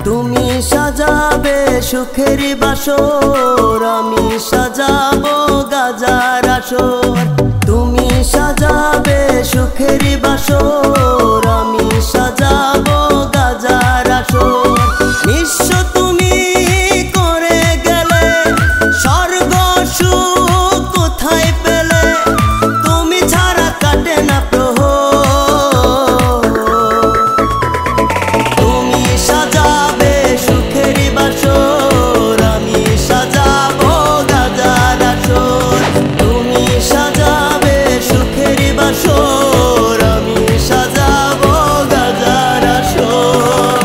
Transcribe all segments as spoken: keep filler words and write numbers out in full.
তুমি সাজাবে সুখের বাসর, আমি সাজাবো গাজার আসর। তুমি সাজাবে সুখের বাসর, আমি সাজাবো গাজার আসর। নিঃস্ব তুমি করে গেলে, স্বর্গ সুখ কোথায় পেলে? তুমি ছাড়া কাটে না প্রহর। তুমি সাজাবে সুখের বাসর, আমি সাজাবো গাজার আসর। তুমি সাজাবে সুখের বাসর, আমি সাজাবো গাজার আসর।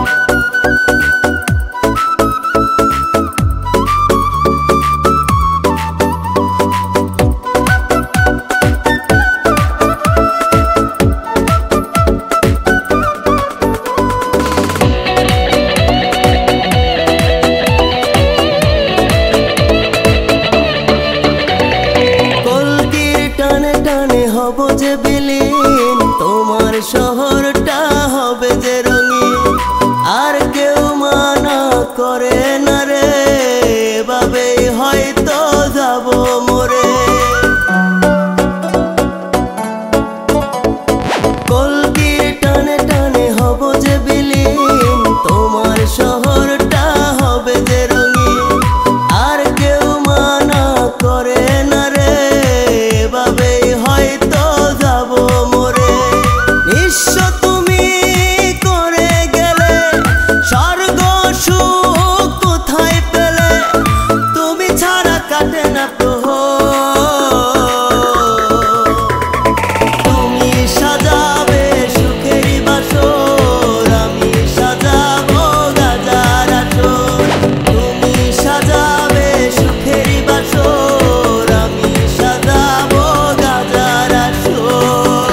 হব যে বিলীন, তোমার শহরটা হবে যে রঙিন। আর কেউ মানা করে না রে, এভাবেই হয়তো যাব মরে। কলকির টানে টানে হব যে বিলীন, তোমার শহরটা হবে যে রঙিন। আর কেউ মানা করে না রে, এভাবেই হয়তো যাব মরে। নিঃস্ব তুমি করে গেলে, স্বর্গ সুখ কোথায় পেলে? তুমি ছাড়া কাটে না প্রহর। তুমি সাজাবে সুখের বাসর, আমি সাজাবো গাজার আসর। তুমি সাজাবে সুখের বাসর, আমি সাজাবো গাজার আসর।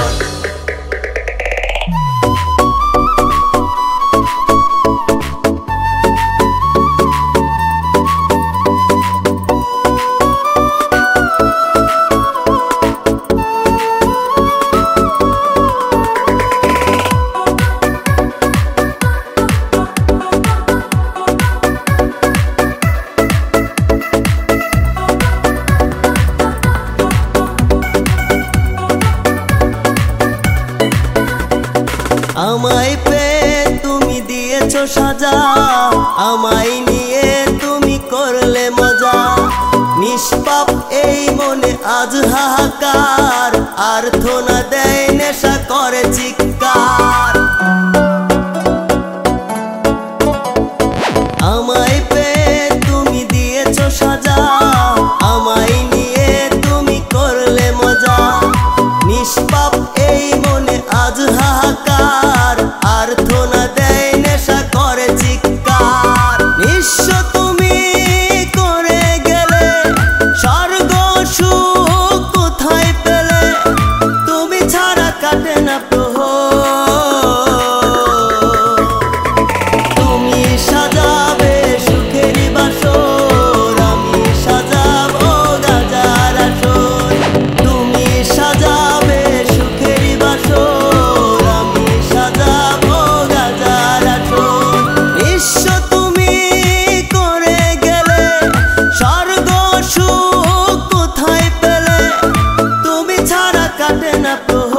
আমায় পেয়ে তুমি দিয়েছো সাজা, আমায় নিয়ে তুমি করলে মজা। নিষ্পাপ এই মনে আজ হাহাকার, আর্থনা দেয় নেশা করে চিৎকার। আমায় পেয়ে তুমি দিয়েছো সাজা, আমায় নিয়ে তুমি করলে মজা। নিষ্পাপ এই মনে আজ হাহাকার, আর্থনা দেয় নেশা করে চিৎকার। নিঃস্ব তুমি করে গেলে, স্বর্গ সুখ কোথায় পেলে? তুমি ছাড়া কাটে না প্রহর। তুমি সাজাবে সুখের বাসর, আমি সাজাবো গাজার আসর। তুমি সাজাবে সুখের বাসর, আমি সাজাবো গাজার আসর। নিঃস্ব তুমি করে গেলে, স্বর্গ সুখ কোথায় পেলে? তুমি ছাড়া কাটে না প্রহর।